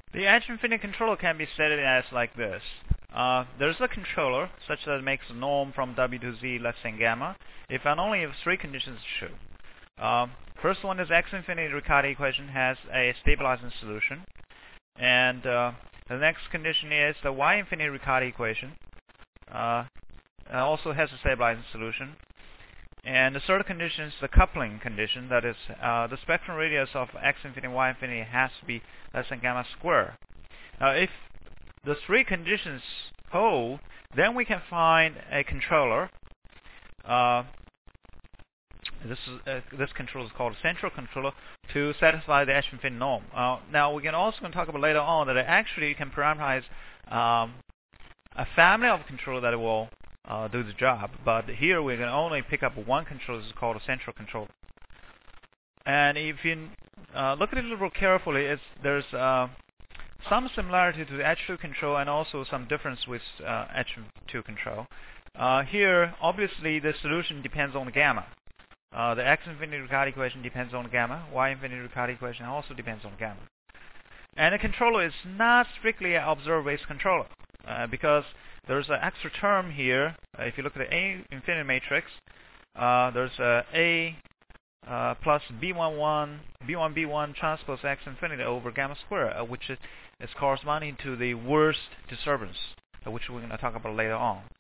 The edge infinity controller can be stated as like this. There's a controller such that it makes a norm from W to Z less than gamma if and only if three conditions are true. First one is X infinity Riccati equation has a stabilizing solution. And the next condition is the Y infinity Riccati equation also has a stabilizing solution. And the third condition is the coupling condition, that is, the spectrum radius of X infinity and Y infinity has to be less than gamma squared. Now, if the three conditions hold, then we can find a controller. This controller is called a central controller to satisfy the edge infinity norm. Now, we can also talk about later on that actually you can parameterize a family of controller that will do the job, but here we can only pick up one controller. This is called a central controller. And if you look at it a little carefully, there's some similarity to the H2 control and also some difference with H2 control. Here, obviously, the solution depends on the gamma. The X infinity Riccati equation depends on gamma. Y infinity Riccati equation also depends on gamma. And the controller is not strictly an observer-based controller because there's an extra term here. If you look at the A infinity matrix, there's A plus B1 transpose X infinity over gamma squared, which is corresponding to the worst disturbance, which we're going to talk about later on.